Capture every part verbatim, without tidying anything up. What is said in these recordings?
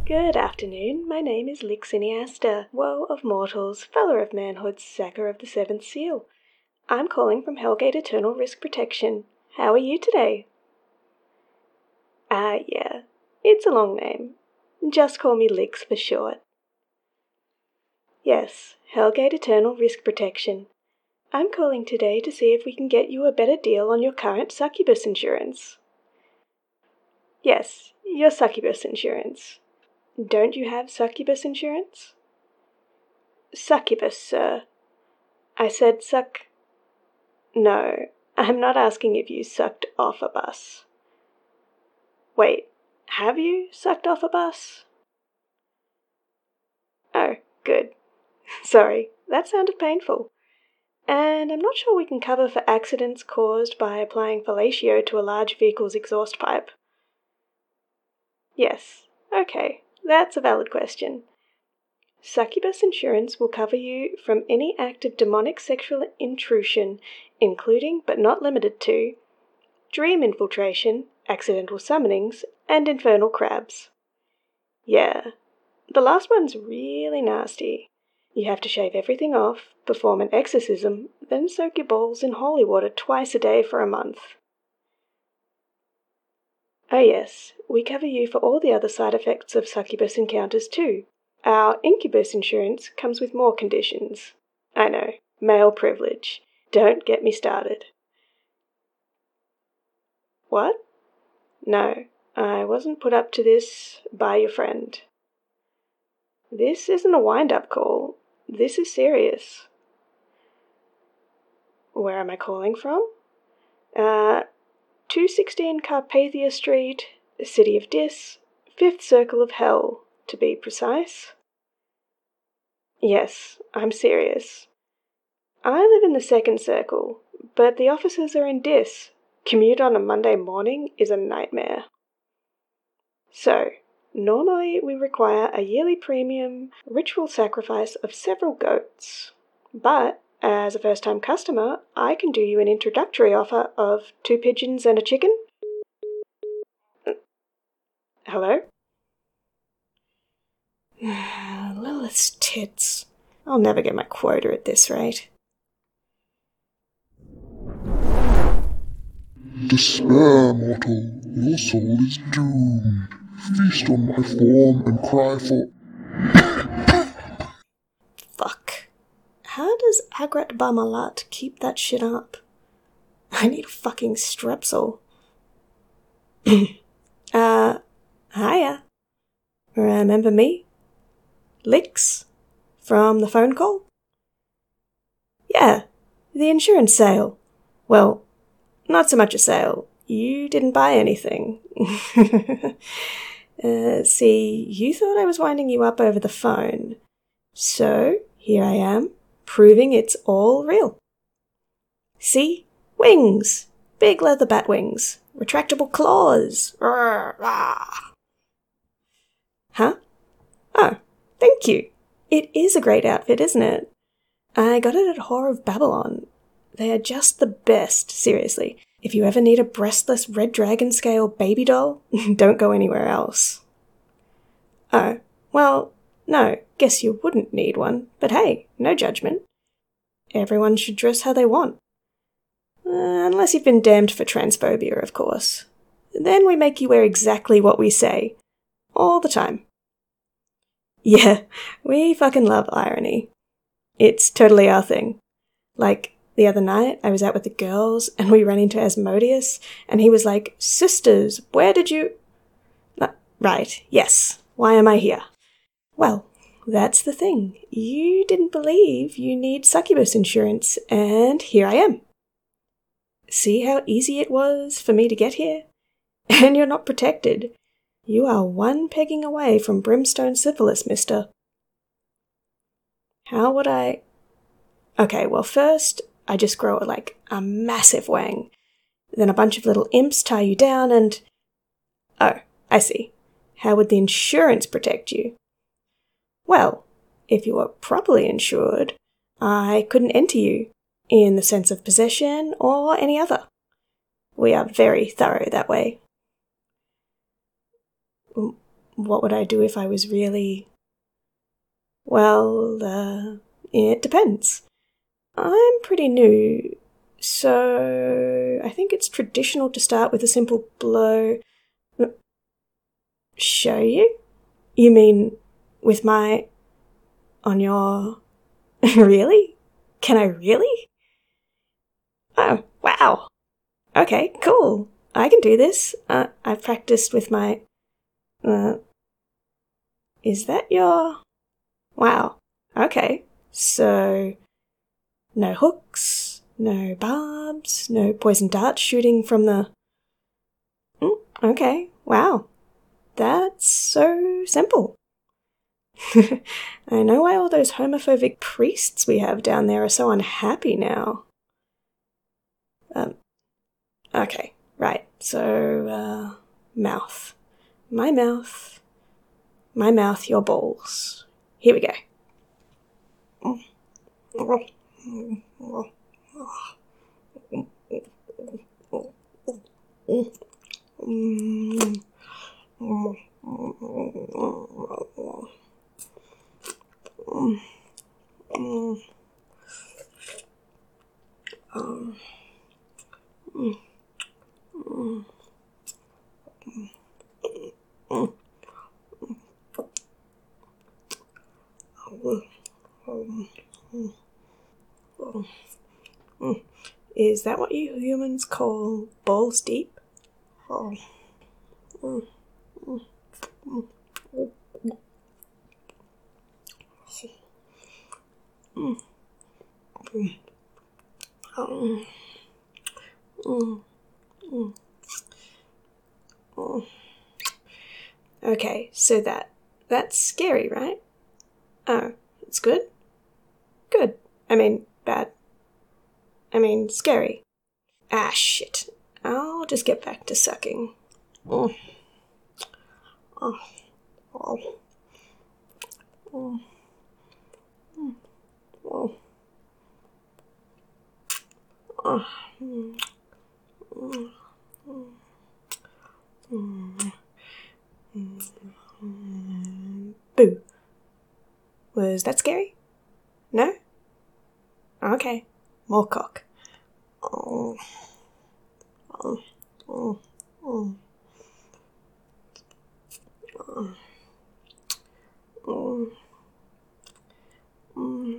Good afternoon, my name is Lixineaster, woe of mortals, feller of manhood, sacker of the seventh seal. I'm calling from Hellgate Eternal Risk Protection. How are you today? Ah, uh, yeah, it's a long name. Just call me Lix for short. Yes, Hellgate Eternal Risk Protection. I'm calling today to see if we can get you a better deal on your current succubus insurance. Yes, your succubus insurance. Don't you have succubus insurance? Succubus, sir. I said suck... No, I'm not asking if you sucked off a bus. Wait, have you sucked off a bus? Oh, good. Sorry, that sounded painful. And I'm not sure we can cover for accidents caused by applying fellatio to a large vehicle's exhaust pipe. Yes, okay, that's a valid question. Succubus insurance will cover you from any act of demonic sexual intrusion, including but not limited to dream infiltration, accidental summonings, and infernal crabs. Yeah, the last one's really nasty. You have to shave everything off, perform an exorcism, then soak your balls in holy water twice a day for a month. Oh yes, we cover you for all the other side effects of succubus encounters too. Our incubus insurance comes with more conditions. I know, male privilege. Don't get me started. What? No, I wasn't put up to this by your friend. This isn't a wind-up call. This is serious. Where am I calling from? Uh, two sixteen Carpathia Street, City of Dis, Fifth Circle of Hell, to be precise. Yes, I'm serious. I live in the second circle, but the offices are in Dis. Commute on a Monday morning is a nightmare. So, normally we require a yearly premium ritual sacrifice of several goats, but as a first-time customer, I can do you an introductory offer of two pigeons and a chicken. Hello? Lilith's tits. I'll never get my quota at this rate. Despair, mortal. Your soul is doomed. Feast on my form and cry for... Fuck. How does Agrat Bamalat keep that shit up? I need a fucking strepsil. uh, hiya. Remember me? Lix? From the phone call? Yeah, the insurance sale. Well, not so much a sale. You didn't buy anything. uh, see, you thought I was winding you up over the phone. So, here I am, proving it's all real. See? Wings! Big leather bat wings. Retractable claws. Rrr, rah. Huh? Oh, thank you. It is a great outfit, isn't it? I got it at Whore of Babylon. They are just the best, seriously. If you ever need a breastless red dragon scale baby doll, don't go anywhere else. Oh, well, no, guess you wouldn't need one, but hey, no judgment. Everyone should dress how they want. Uh, unless you've been damned for transphobia, of course. Then we make you wear exactly what we say. All the time. Yeah, we fucking love irony. It's totally our thing. Like, the other night, I was out with the girls, and we ran into Asmodeus, and he was like, "Sisters, where did you—" Uh, right, yes. Why am I here? Well, that's the thing. You didn't believe you need succubus insurance, and here I am. See how easy it was for me to get here? And you're not protected. You are one pegging away from brimstone syphilis, mister. How would I... Okay, well first, I just grow like a massive wang. Then a bunch of little imps tie you down and... Oh, I see. How would the insurance protect you? Well, if you were properly insured, I couldn't enter you, in the sense of possession or any other. We are very thorough that way. what would I do if I was really... Well, uh, it depends. I'm pretty new, so I think it's traditional to start with a simple blow. Show you? You mean with my... on your... Really? Can I really? Oh, wow. Okay, cool. I can do this. Uh, I've practiced with my... Uh, is that your... Wow. Okay. So, no hooks, no barbs, no poison darts shooting from the... Mm, okay. Wow. That's so simple. I know why all those homophobic priests we have down there are so unhappy now. Um, okay, right. So, uh, mouth. My mouth. My mouth, your balls. Here we go. Is that what you humans call balls deep? Oh. Okay, so that that's scary, right? Oh, it's good? Good. I mean, bad. I mean, scary. Ah, shit. I'll just get back to sucking. Oh. Oh. Oh. Oh. Oh. Oh. Mm. Mm. Mm. Mm. Boo. Was that scary? No? Okay. More cock. Oh. Oh. Oh. Oh. Oh. Oh. Mm.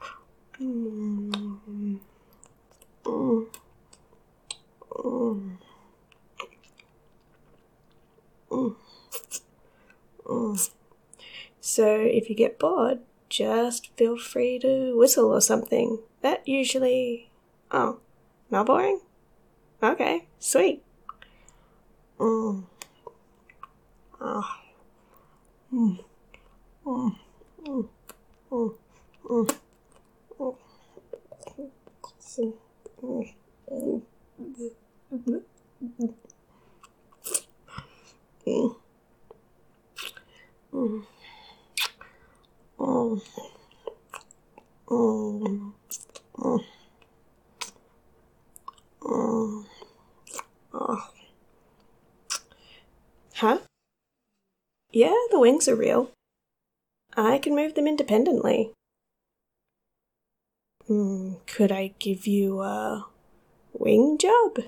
Mm. Mm. Mm. Mm. Mm. So if you get bored, just feel free to whistle or something. That usually... Oh, not boring? Okay, sweet. Mm. Oh. Mm. Mm. Mm. Mm. Mm. Mm. Mm. Mm. Mm. Mm. Mm. Mm. Mm. Mm. Oh. Huh? Yeah, the wings are real. I can move them independently. Hmm, could I give you a wing job?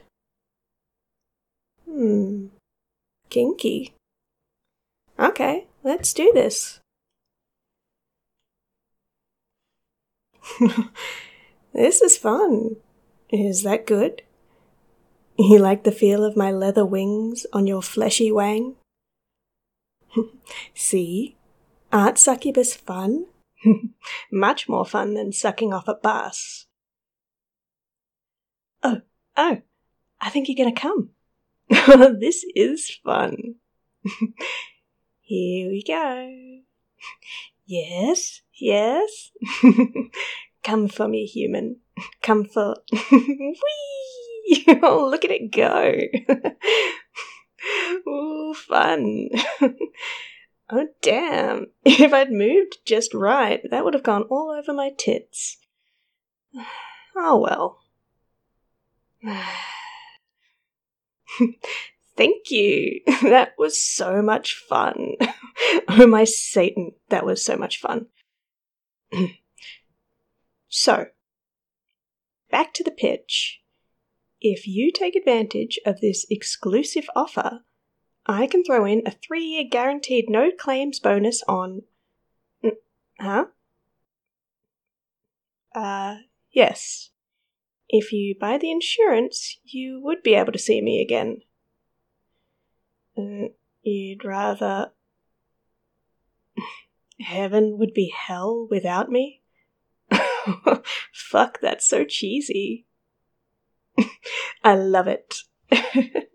Hmm, kinky. Okay, let's do this. This is fun. Is that good? You like the feel of my leather wings on your fleshy wang? See? Aren't succubus fun? Much more fun than sucking off a bus. Oh, oh, I think you're gonna come. This is fun. Here we go. Yes, yes. Come for me, human. Come for... Whee! Oh, look at it go. Ooh, fun. Oh, damn. If I'd moved just right, that would have gone all over my tits. Oh, well. Thank you. That was so much fun. Oh my Satan, that was so much fun. So, back to the pitch. If you take advantage of this exclusive offer, I can throw in a three-year guaranteed no claims bonus on... Huh? Uh, yes. If you buy the insurance, you would be able to see me again. Uh, you'd rather... Heaven would be hell without me? Fuck, that's so cheesy. I love it.